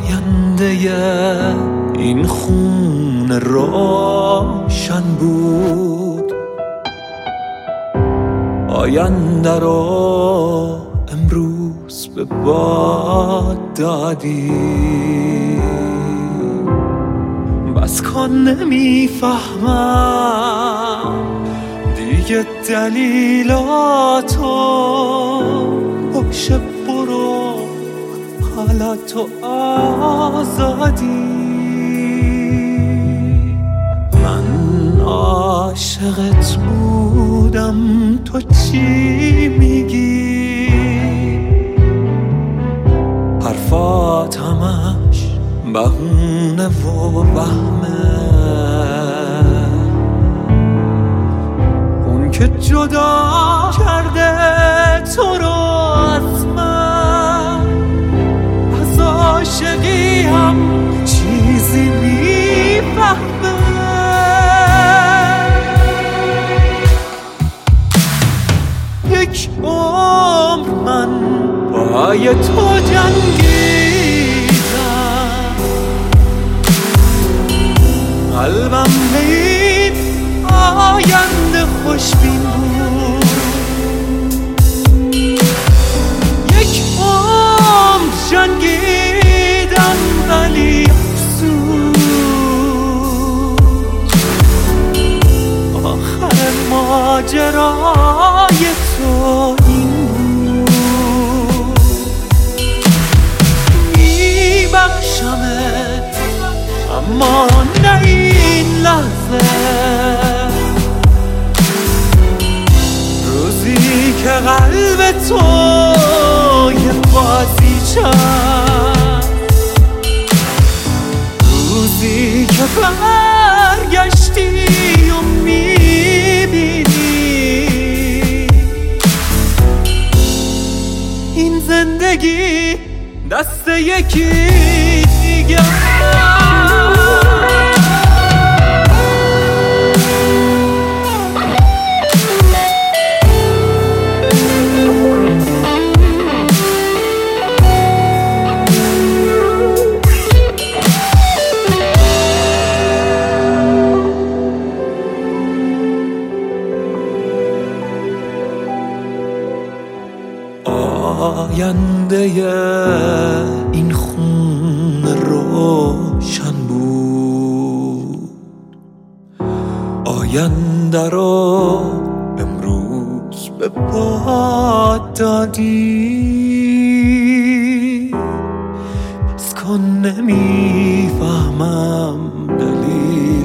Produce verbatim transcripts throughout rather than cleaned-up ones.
آینده این خون روشن بود، آینده رو امروز به باد دادی. بس کن نمیفهمم دیگه دلیلاتو، باشه برو حالا تو آزادی. من عاشقت بودم تو چی میگی؟ حرفات همش بهونه و وهمه، اون که جدا کرده تو رو از من، از عاشقی هم چیزی میفهمه. یک عمر من پای تو جنگیدم، قلبم به این آینده خوشبین بود. یک عمر جنگیدم ولی افسوس، آخر ماجرای تو این بود. میبخشمت اما نه این لحظه، روزی که قلب تو یه بازی چند، روزی که برگشتی و میبینی این زندگی دست یکی دیگه. آینده این خون روشن بود، آینده رو امروز به باد دادی. بس کن نمیفهمم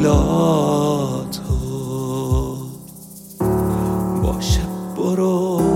دلیلاتو، باشه برو